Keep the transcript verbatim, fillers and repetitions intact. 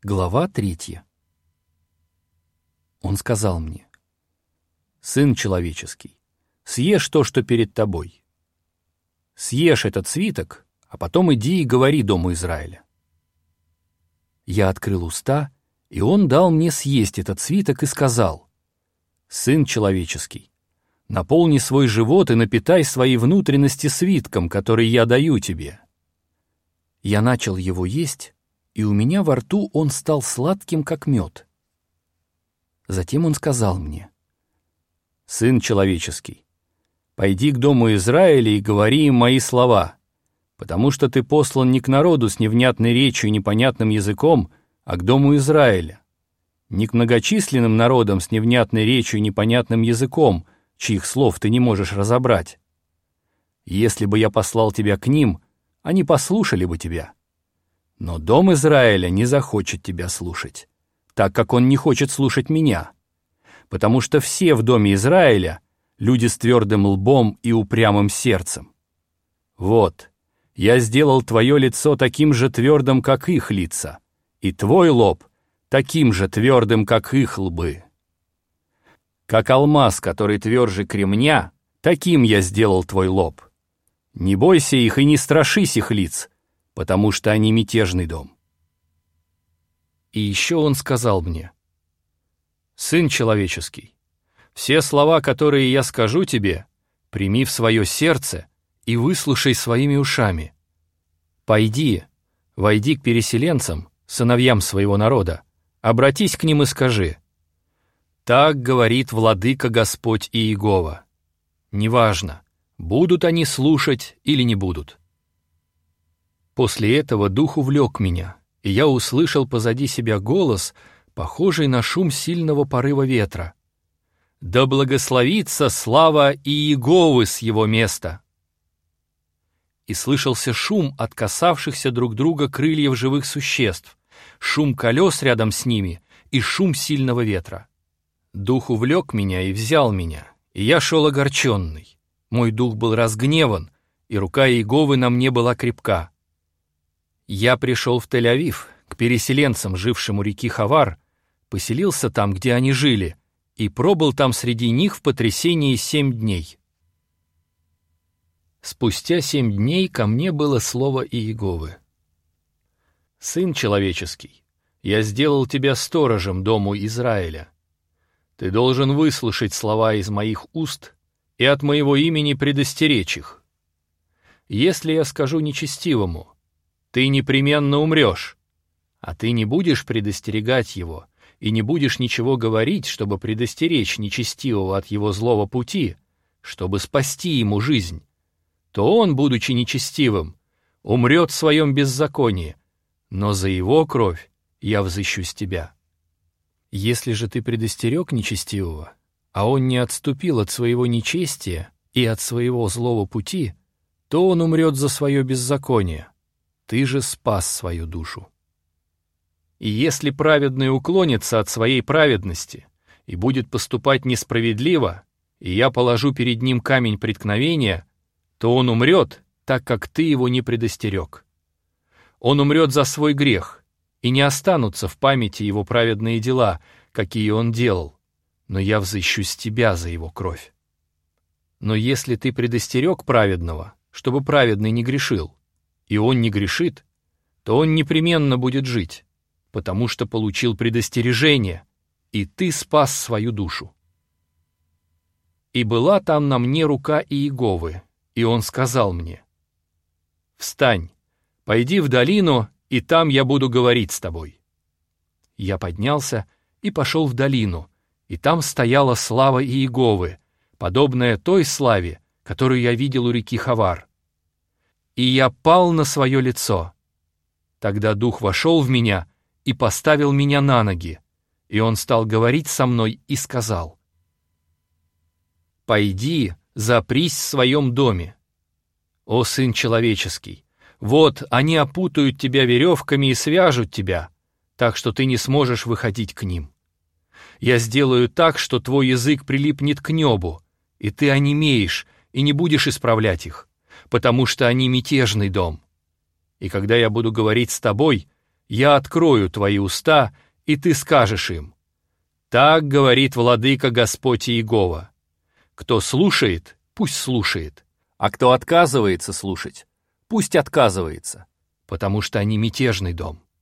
Глава третья. Он сказал мне: «Сын человеческий, съешь то, что перед тобой. Съешь этот свиток, а потом иди и говори дому Израиля». Я открыл уста, и он дал мне съесть этот свиток и сказал: «Сын человеческий, наполни свой живот и напитай свои внутренности свитком, который я даю тебе». Я начал его есть, и у меня во рту он стал сладким, как мед. Затем он сказал мне: «Сын человеческий, пойди к дому Израиля и говори им мои слова, потому что ты послан не к народу с невнятной речью и непонятным языком, а к дому Израиля, не к многочисленным народам с невнятной речью и непонятным языком, чьих слов ты не можешь разобрать. Если бы я послал тебя к ним, они послушали бы тебя. Но дом Израиля не захочет тебя слушать, так как он не хочет слушать меня, потому что все в доме Израиля люди с твердым лбом и упрямым сердцем. Вот, я сделал твое лицо таким же твердым, как их лица, и твой лоб таким же твердым, как их лбы. Как алмаз, который тверже кремня, таким я сделал твой лоб. Не бойся их и не страшись их лиц, потому что они мятежный дом». И еще он сказал мне: «Сын человеческий, все слова, которые я скажу тебе, прими в свое сердце и выслушай своими ушами. Пойди, войди к переселенцам, сыновьям своего народа, обратись к ним и скажи: так говорит владыка Господь Иегова. Неважно, будут они слушать или не будут». После этого дух увлек меня, и я услышал позади себя голос, похожий на шум сильного порыва ветра: «Да благословится слава Иеговы с его места!» И слышался шум от касавшихся друг друга крыльев живых существ, шум колес рядом с ними и шум сильного ветра. Дух увлек меня и взял меня, и я шел огорченный. Мой дух был разгневан, и рука Иеговы на мне была крепка. Я пришел в Тель-Авив, к переселенцам, жившим у реки Хавар, поселился там, где они жили, и пробыл там среди них в потрясении семь дней. Спустя семь дней ко мне было слово Иеговы: «Сын человеческий, я сделал тебя сторожем дому Израиля. Ты должен выслушать слова из моих уст и от моего имени предостеречь их. Если я скажу нечестивому: ты непременно умрешь, а ты не будешь предостерегать его и не будешь ничего говорить, чтобы предостеречь нечестивого от его злого пути, чтобы спасти ему жизнь, то он, будучи нечестивым, умрет в своем беззаконии, но за его кровь я взыщу с тебя. Если же ты предостерег нечестивого, а он не отступил от своего нечестия и от своего злого пути, то он умрет за свое беззаконие, ты же спас свою душу. И если праведный уклонится от своей праведности и будет поступать несправедливо, и я положу перед ним камень преткновения, то он умрет, так как ты его не предостерег. Он умрет за свой грех, и не останутся в памяти его праведные дела, какие он делал, но я взыщу с тебя за его кровь. Но если ты предостерег праведного, чтобы праведный не грешил, и он не грешит, то он непременно будет жить, потому что получил предостережение, и ты спас свою душу». И была там на мне рука Иеговы, и он сказал мне: «Встань, пойди в долину, и там я буду говорить с тобой». Я поднялся и пошел в долину, и там стояла слава Иеговы, подобная той славе, которую я видел у реки Хавар. И я пал на свое лицо. Тогда дух вошел в меня и поставил меня на ноги, и он стал говорить со мной и сказал: «Пойди, запрись в своем доме. О, сын человеческий, вот они опутают тебя веревками и свяжут тебя, так что ты не сможешь выходить к ним. Я сделаю так, что твой язык прилипнет к небу, и ты онемеешь и не будешь исправлять их, потому что они мятежный дом. И когда я буду говорить с тобой, Я открою твои уста, и ты скажешь им: так говорит владыка Господь Иегова. Кто слушает, пусть слушает, а кто отказывается слушать, пусть отказывается, потому что они мятежный дом.